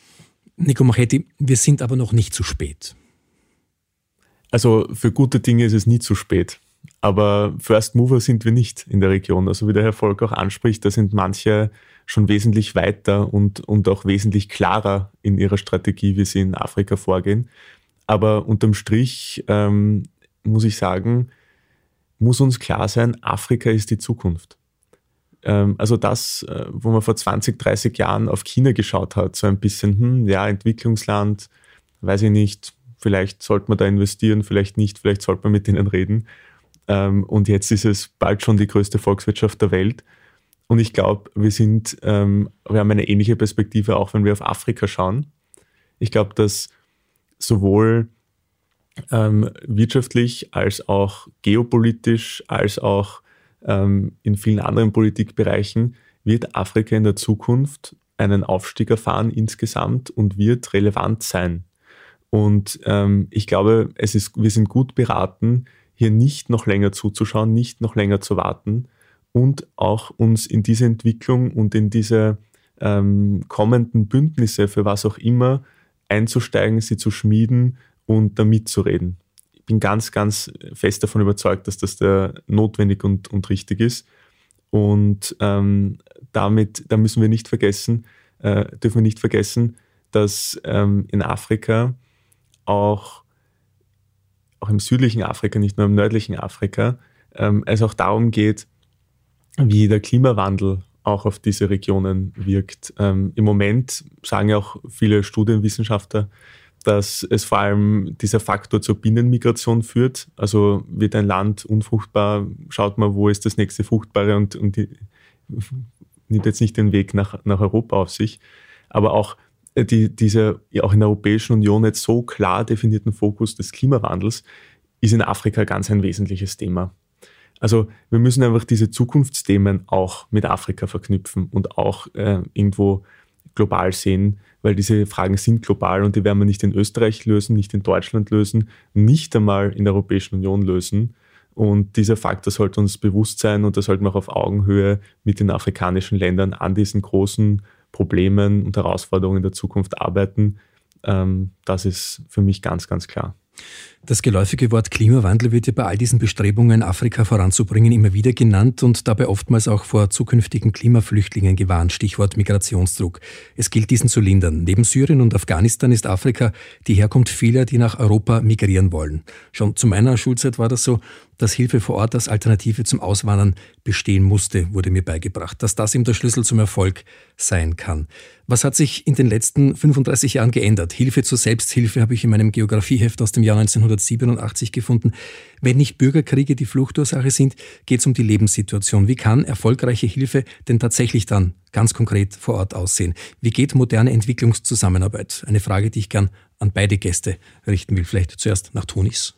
Nico Machetti, wir sind aber noch nicht zu spät. Also für gute Dinge ist es nie zu spät. Aber First Mover sind wir nicht in der Region. Also wie der Herr Volk auch anspricht, da sind manche schon wesentlich weiter und, und auch wesentlich klarer in ihrer Strategie, wie sie in Afrika vorgehen. Aber unterm Strich ähm, muss ich sagen, muss uns klar sein, Afrika ist die Zukunft. Ähm, also das, äh, wo man vor zwanzig, dreißig Jahren auf China geschaut hat, so ein bisschen, hm, ja, Entwicklungsland, weiß ich nicht, vielleicht sollte man da investieren, vielleicht nicht, vielleicht sollte man mit denen reden. Ähm, und jetzt ist es bald schon die größte Volkswirtschaft der Welt. Und ich glaube, wir sind, ähm, wir haben eine ähnliche Perspektive, auch wenn wir auf Afrika schauen. Ich glaube, dass sowohl ähm, wirtschaftlich als auch geopolitisch, als auch ähm, in vielen anderen Politikbereichen wird Afrika in der Zukunft einen Aufstieg erfahren insgesamt und wird relevant sein. Und ähm, ich glaube, es ist, wir sind gut beraten, hier nicht noch länger zuzuschauen, nicht noch länger zu warten und auch uns in diese Entwicklung und in diese ähm, kommenden Bündnisse, für was auch immer, einzusteigen, sie zu schmieden und da mitzureden. Ich bin ganz, ganz fest davon überzeugt, dass das da notwendig und, und richtig ist. Und ähm, damit, da müssen wir nicht vergessen, äh, dürfen wir nicht vergessen, dass ähm, in Afrika auch, auch im südlichen Afrika, nicht nur im nördlichen Afrika, ähm, es auch darum geht, wie der Klimawandel auch auf diese Regionen wirkt. Ähm, Im Moment sagen ja auch viele Studienwissenschaftler, dass es vor allem dieser Faktor zur Binnenmigration führt. Also wird ein Land unfruchtbar, schaut mal, wo ist das nächste Fruchtbare und, und die, nimmt jetzt nicht den Weg nach, nach Europa auf sich. Aber auch die, dieser ja auch in der Europäischen Union jetzt so klar definierten Fokus des Klimawandels ist in Afrika ganz ein wesentliches Thema. Also wir müssen einfach diese Zukunftsthemen auch mit Afrika verknüpfen und auch äh, irgendwo global sehen, weil diese Fragen sind global und die werden wir nicht in Österreich lösen, nicht in Deutschland lösen, nicht einmal in der Europäischen Union lösen. Und dieser Faktor sollte uns bewusst sein und da sollten wir auch auf Augenhöhe mit den afrikanischen Ländern an diesen großen Problemen und Herausforderungen der Zukunft arbeiten. Ähm, das ist für mich ganz, ganz klar. Das geläufige Wort Klimawandel wird ja bei all diesen Bestrebungen, Afrika voranzubringen, immer wieder genannt und dabei oftmals auch vor zukünftigen Klimaflüchtlingen gewarnt, Stichwort Migrationsdruck. Es gilt, diesen zu lindern. Neben Syrien und Afghanistan ist Afrika die Herkunft vieler, die nach Europa migrieren wollen. Schon zu meiner Schulzeit war das so, dass Hilfe vor Ort als Alternative zum Auswandern bestehen musste, wurde mir beigebracht, dass das eben der Schlüssel zum Erfolg sein kann. Was hat sich in den letzten fünfunddreißig Jahren geändert? Hilfe zur Selbsthilfe habe ich in meinem Geografieheft aus dem Jahr neunzehnhundertsiebenundachtzig gefunden. Wenn nicht Bürgerkriege die Fluchtursache sind, geht es um die Lebenssituation. Wie kann erfolgreiche Hilfe denn tatsächlich dann ganz konkret vor Ort aussehen? Wie geht moderne Entwicklungszusammenarbeit? Eine Frage, die ich gern an beide Gäste richten will. Vielleicht zuerst nach Tunis.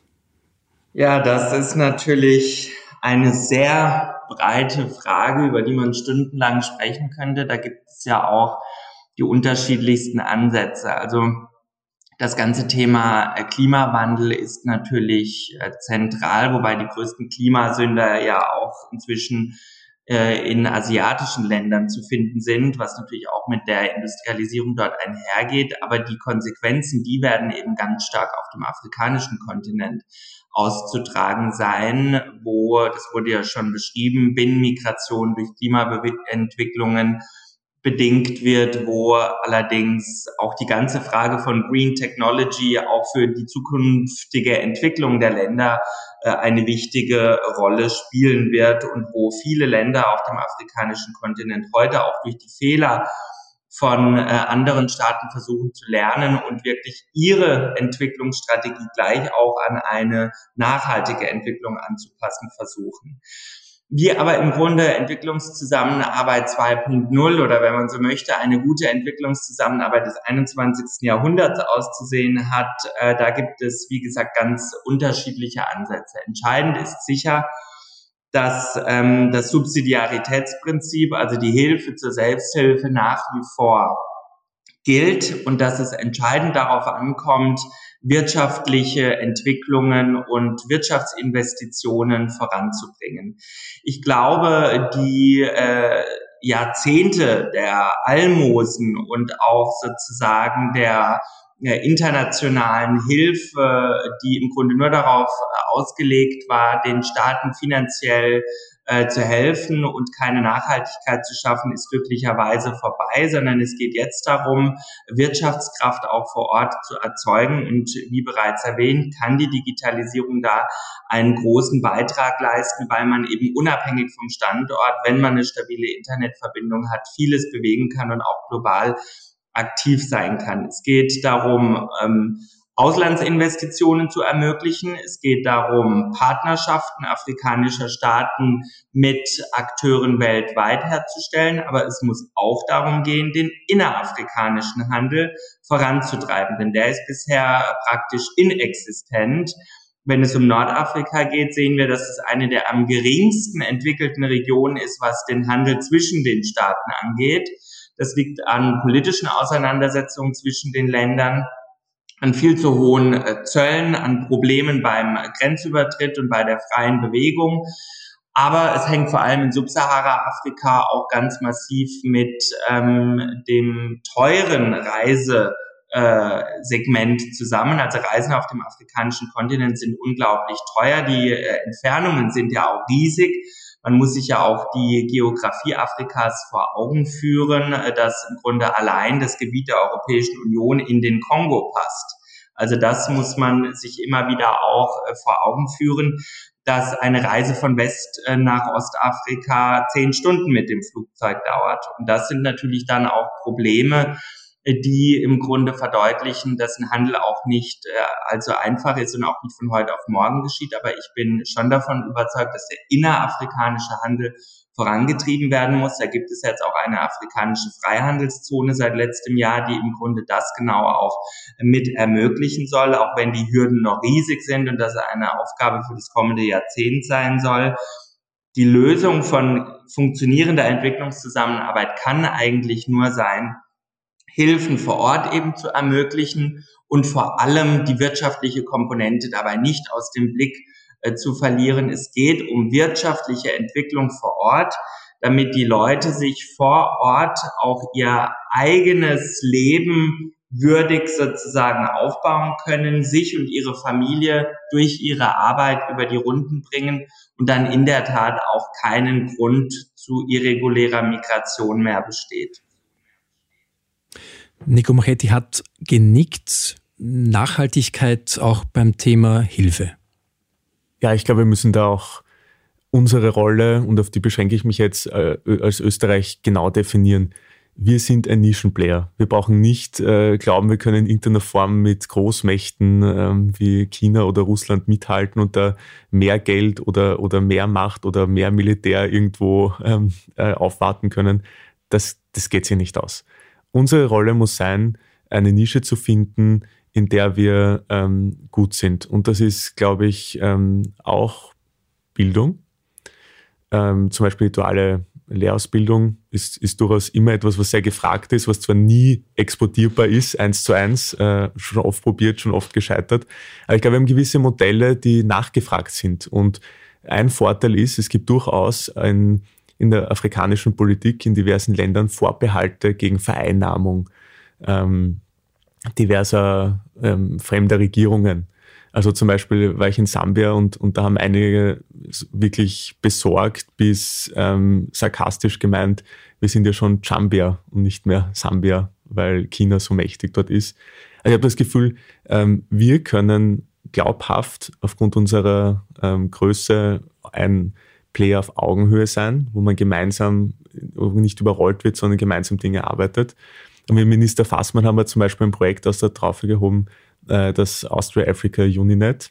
Ja, das ist natürlich eine sehr breite Frage, über die man stundenlang sprechen könnte. Da gibt es ja auch die unterschiedlichsten Ansätze. Also das ganze Thema Klimawandel ist natürlich zentral, wobei die größten Klimasünder ja auch inzwischen in asiatischen Ländern zu finden sind, was natürlich auch mit der Industrialisierung dort einhergeht. Aber die Konsequenzen, die werden eben ganz stark auf dem afrikanischen Kontinent auszutragen sein, wo, das wurde ja schon beschrieben, Binnenmigration durch Klimaentwicklungen bedingt wird, wo allerdings auch die ganze Frage von Green Technology auch für die zukünftige Entwicklung der Länder äh, eine wichtige Rolle spielen wird und wo viele Länder auf dem afrikanischen Kontinent heute auch durch die Fehler von äh, anderen Staaten versuchen zu lernen und wirklich ihre Entwicklungsstrategie gleich auch an eine nachhaltige Entwicklung anzupassen versuchen. Wir aber im Grunde Entwicklungszusammenarbeit zwei Punkt null oder wenn man so möchte, eine gute Entwicklungszusammenarbeit des einundzwanzigsten Jahrhunderts auszusehen hat, äh, da gibt es, wie gesagt, ganz unterschiedliche Ansätze. Entscheidend ist sicher, dass ähm, das Subsidiaritätsprinzip, also die Hilfe zur Selbsthilfe nach wie vor gilt und dass es entscheidend darauf ankommt, wirtschaftliche Entwicklungen und Wirtschaftsinvestitionen voranzubringen. Ich glaube, die äh, Jahrzehnte der Almosen und auch sozusagen der äh, internationalen Hilfe, die im Grunde nur darauf ausgelegt war, den Staaten finanziell äh, zu helfen und keine Nachhaltigkeit zu schaffen, ist glücklicherweise vorbei, sondern es geht jetzt darum, Wirtschaftskraft auch vor Ort zu erzeugen. Und wie bereits erwähnt, kann die Digitalisierung da einen großen Beitrag leisten, weil man eben unabhängig vom Standort, wenn man eine stabile Internetverbindung hat, vieles bewegen kann und auch global aktiv sein kann. Es geht darum, ähm, Auslandsinvestitionen zu ermöglichen. Es geht darum, Partnerschaften afrikanischer Staaten mit Akteuren weltweit herzustellen. Aber es muss auch darum gehen, den innerafrikanischen Handel voranzutreiben. Denn der ist bisher praktisch inexistent. Wenn es um Nordafrika geht, sehen wir, dass es eine der am geringsten entwickelten Regionen ist, was den Handel zwischen den Staaten angeht. Das liegt an politischen Auseinandersetzungen zwischen den Ländern, an viel zu hohen äh, Zöllen, an Problemen beim Grenzübertritt und bei der freien Bewegung. Aber es hängt vor allem in Subsahara-Afrika auch ganz massiv mit ähm, dem teuren Reisesegment äh, zusammen. Also Reisen auf dem afrikanischen Kontinent sind unglaublich teuer. Die äh, Entfernungen sind ja auch riesig. Man muss sich ja auch die Geografie Afrikas vor Augen führen, dass im Grunde allein das Gebiet der Europäischen Union in den Kongo passt. Also das muss man sich immer wieder auch vor Augen führen, dass eine Reise von West nach Ostafrika zehn Stunden mit dem Flugzeug dauert. Und das sind natürlich dann auch Probleme, die im Grunde verdeutlichen, dass ein Handel auch nicht äh, allzu einfach ist und auch nicht von heute auf morgen geschieht. Aber ich bin schon davon überzeugt, dass der innerafrikanische Handel vorangetrieben werden muss. Da gibt es jetzt auch eine afrikanische Freihandelszone seit letztem Jahr, die im Grunde das genau auch mit ermöglichen soll, auch wenn die Hürden noch riesig sind und das eine Aufgabe für das kommende Jahrzehnt sein soll. Die Lösung von funktionierender Entwicklungszusammenarbeit kann eigentlich nur sein, Hilfen vor Ort eben zu ermöglichen und vor allem die wirtschaftliche Komponente dabei nicht aus dem Blick äh, zu verlieren. Es geht um wirtschaftliche Entwicklung vor Ort, damit die Leute sich vor Ort auch ihr eigenes Leben würdig sozusagen aufbauen können, sich und ihre Familie durch ihre Arbeit über die Runden bringen und dann in der Tat auch keinen Grund zu irregulärer Migration mehr besteht. Nico Mochetti hat genickt. Nachhaltigkeit auch beim Thema Hilfe. Ja, ich glaube, wir müssen da auch unsere Rolle, und auf die beschränke ich mich jetzt äh, als Österreich, genau definieren. Wir sind ein Nischenplayer. Wir brauchen nicht äh, glauben, wir können in irgendeiner Form mit Großmächten ähm, wie China oder Russland mithalten und da mehr Geld oder, oder mehr Macht oder mehr Militär irgendwo ähm, äh, aufwarten können. Das, das geht sich nicht aus. Unsere Rolle muss sein, eine Nische zu finden, in der wir ähm, gut sind. Und das ist, glaube ich, ähm, auch Bildung. Ähm, zum Beispiel die duale Lehrausbildung ist, ist durchaus immer etwas, was sehr gefragt ist, was zwar nie exportierbar ist, eins zu eins, äh, schon oft probiert, schon oft gescheitert. Aber ich glaube, wir haben gewisse Modelle, die nachgefragt sind. Und ein Vorteil ist, es gibt durchaus ein in der afrikanischen Politik in diversen Ländern Vorbehalte gegen Vereinnahmung ähm, diverser ähm, fremder Regierungen. Also zum Beispiel war ich in Sambia und, und da haben einige wirklich besorgt bis ähm, sarkastisch gemeint, wir sind ja schon Chambia und nicht mehr Sambia, weil China so mächtig dort ist. Also ich habe das Gefühl, ähm, wir können glaubhaft aufgrund unserer ähm, Größe ein Player auf Augenhöhe sein, wo man gemeinsam nicht überrollt wird, sondern gemeinsam Dinge arbeitet. Und mit Minister Fassmann haben wir zum Beispiel ein Projekt aus der Traufe gehoben, das Austria-Africa Uninet,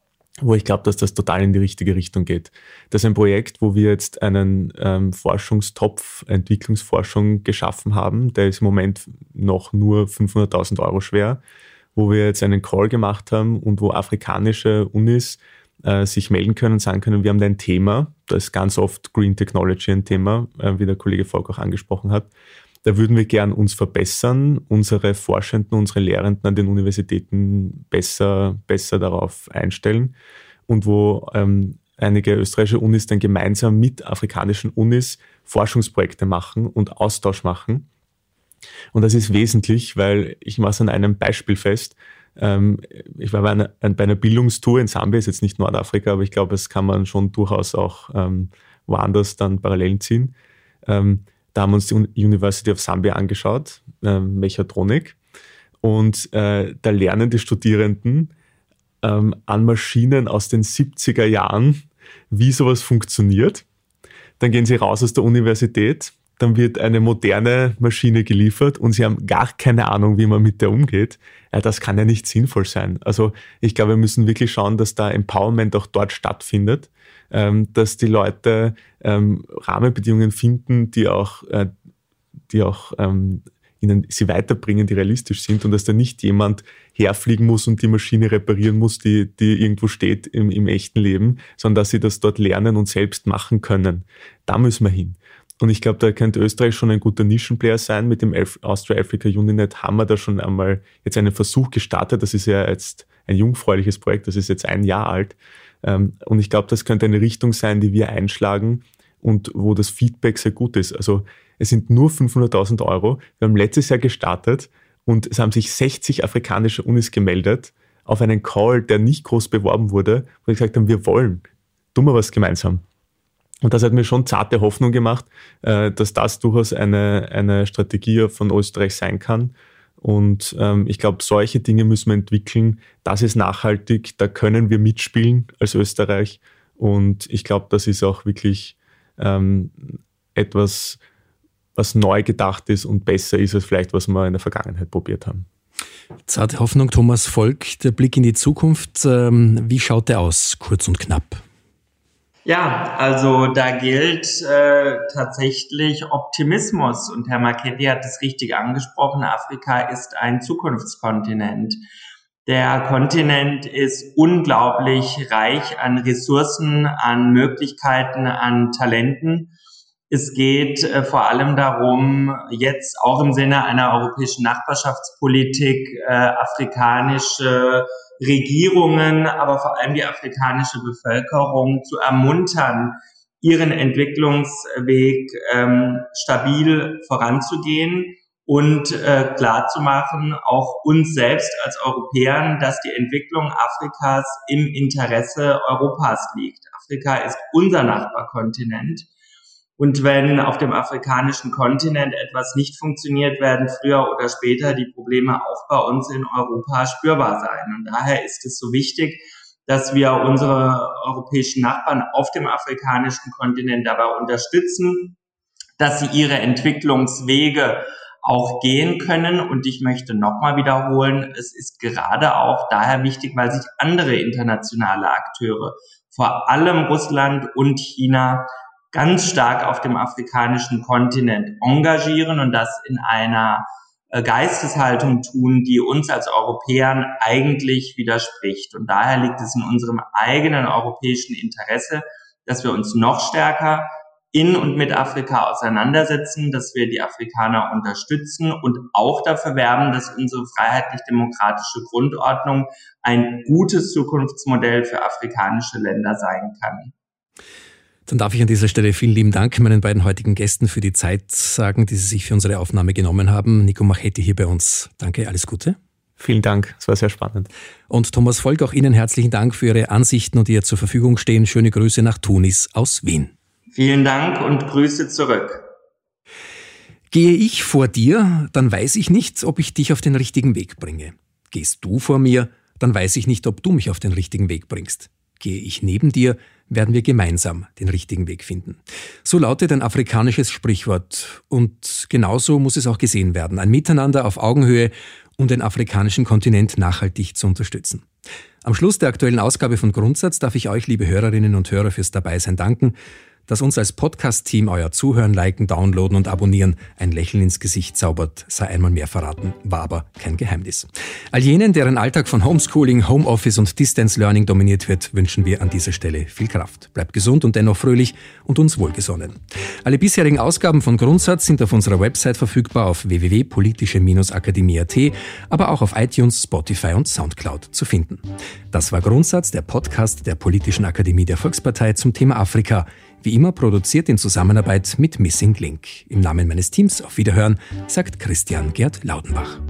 wo ich glaube, dass das total in die richtige Richtung geht. Das ist ein Projekt, wo wir jetzt einen ähm, Forschungstopf, Entwicklungsforschung geschaffen haben. Der ist im Moment noch nur fünfhunderttausend Euro schwer, wo wir jetzt einen Call gemacht haben und wo afrikanische Unis äh, sich melden können und sagen können, wir haben da ein Thema, da ist ganz oft Green Technology ein Thema, äh, wie der Kollege Volk auch angesprochen hat. Da würden wir gern uns verbessern, unsere Forschenden, unsere Lehrenden an den Universitäten besser, besser darauf einstellen und wo ähm, einige österreichische Unis dann gemeinsam mit afrikanischen Unis Forschungsprojekte machen und Austausch machen. Und das ist wesentlich, weil ich mache es an einem Beispiel fest. Ähm, ich war bei einer, bei einer Bildungstour in Sambia, ist jetzt nicht Nordafrika, aber ich glaube, das kann man schon durchaus auch ähm, woanders dann Parallelen ziehen. Ähm, Da haben wir uns die University of Zambia angeschaut, äh, Mechatronik. Und äh, da lernen die Studierenden ähm, an Maschinen aus den siebziger Jahren, wie sowas funktioniert. Dann gehen sie raus aus der Universität, dann wird eine moderne Maschine geliefert und sie haben gar keine Ahnung, wie man mit der umgeht. Ja, das kann ja nicht sinnvoll sein. Also ich glaube, wir müssen wirklich schauen, dass da Empowerment auch dort stattfindet, ähm, dass die Leute ähm, Rahmenbedingungen finden, die auch, äh, die auch ähm, ihnen sie weiterbringen, die realistisch sind und dass da nicht jemand herfliegen muss und die Maschine reparieren muss, die, die irgendwo steht im, im echten Leben, sondern dass sie das dort lernen und selbst machen können. Da müssen wir hin. Und ich glaube, da könnte Österreich schon ein guter Nischenplayer sein. Mit dem Austria-Africa Uninet haben wir da schon einmal jetzt einen Versuch gestartet. Das ist ja jetzt ein jungfräuliches Projekt, das ist jetzt ein Jahr alt. Und ich glaube, das könnte eine Richtung sein, die wir einschlagen und wo das Feedback sehr gut ist. Also es sind nur fünfhunderttausend Euro. Wir haben letztes Jahr gestartet und es haben sich sechzig afrikanische Unis gemeldet auf einen Call, der nicht groß beworben wurde, wo wir gesagt haben, wir wollen, tun wir was gemeinsam. Und das hat mir schon zarte Hoffnung gemacht, dass das durchaus eine, eine Strategie von Österreich sein kann. Und ähm, ich glaube, solche Dinge müssen wir entwickeln. Das ist nachhaltig, da können wir mitspielen als Österreich. Und ich glaube, das ist auch wirklich ähm, etwas, was neu gedacht ist und besser ist, als vielleicht, was wir in der Vergangenheit probiert haben. Zarte Hoffnung, Thomas Volk, der Blick in die Zukunft. Ähm, wie schaut der aus, kurz und knapp? Ja, also da gilt äh, tatsächlich Optimismus und Herr Marchetti hat es richtig angesprochen, Afrika ist ein Zukunftskontinent. Der Kontinent ist unglaublich reich an Ressourcen, an Möglichkeiten, an Talenten. Es geht äh, vor allem darum, jetzt auch im Sinne einer europäischen Nachbarschaftspolitik äh, afrikanische Regierungen, aber vor allem die afrikanische Bevölkerung zu ermuntern, ihren Entwicklungsweg ähm, stabil voranzugehen und äh, klarzumachen, auch uns selbst als Europäern, dass die Entwicklung Afrikas im Interesse Europas liegt. Afrika ist unser Nachbarkontinent. Und wenn auf dem afrikanischen Kontinent etwas nicht funktioniert, werden früher oder später die Probleme auch bei uns in Europa spürbar sein. Und daher ist es so wichtig, dass wir unsere europäischen Nachbarn auf dem afrikanischen Kontinent dabei unterstützen, dass sie ihre Entwicklungswege auch gehen können. Und ich möchte nochmal wiederholen, es ist gerade auch daher wichtig, weil sich andere internationale Akteure, vor allem Russland und China, ganz stark auf dem afrikanischen Kontinent engagieren und das in einer Geisteshaltung tun, die uns als Europäern eigentlich widerspricht. Und daher liegt es in unserem eigenen europäischen Interesse, dass wir uns noch stärker in und mit Afrika auseinandersetzen, dass wir die Afrikaner unterstützen und auch dafür werben, dass unsere freiheitlich-demokratische Grundordnung ein gutes Zukunftsmodell für afrikanische Länder sein kann. Dann darf ich an dieser Stelle vielen lieben Dank meinen beiden heutigen Gästen für die Zeit sagen, die sie sich für unsere Aufnahme genommen haben. Nico Marchetti hier bei uns. Danke, alles Gute. Vielen Dank, es war sehr spannend. Und Thomas Volk, auch Ihnen herzlichen Dank für Ihre Ansichten und Ihr zur Verfügung stehen. Schöne Grüße nach Tunis aus Wien. Vielen Dank und Grüße zurück. Gehe ich vor dir, dann weiß ich nicht, ob ich dich auf den richtigen Weg bringe. Gehst du vor mir, dann weiß ich nicht, ob du mich auf den richtigen Weg bringst. Gehe ich neben dir, werden wir gemeinsam den richtigen Weg finden. So lautet ein afrikanisches Sprichwort. Und genauso muss es auch gesehen werden. Ein Miteinander auf Augenhöhe, um den afrikanischen Kontinent nachhaltig zu unterstützen. Am Schluss der aktuellen Ausgabe von Grundsatz darf ich euch, liebe Hörerinnen und Hörer, fürs Dabeisein danken. Dass uns als Podcast-Team euer Zuhören, Liken, Downloaden und Abonnieren ein Lächeln ins Gesicht zaubert, sei einmal mehr verraten, war aber kein Geheimnis. All jenen, deren Alltag von Homeschooling, Homeoffice und Distance Learning dominiert wird, wünschen wir an dieser Stelle viel Kraft. Bleibt gesund und dennoch fröhlich und uns wohlgesonnen. Alle bisherigen Ausgaben von Grundsatz sind auf unserer Website verfügbar auf w w w punkt politische akademie punkt a t, aber auch auf iTunes, Spotify und Soundcloud zu finden. Das war Grundsatz, der Podcast der Politischen Akademie der Volkspartei zum Thema Afrika. Wie immer produziert in Zusammenarbeit mit Missing Link. Im Namen meines Teams auf Wiederhören, sagt Christian Gerd Laudenbach.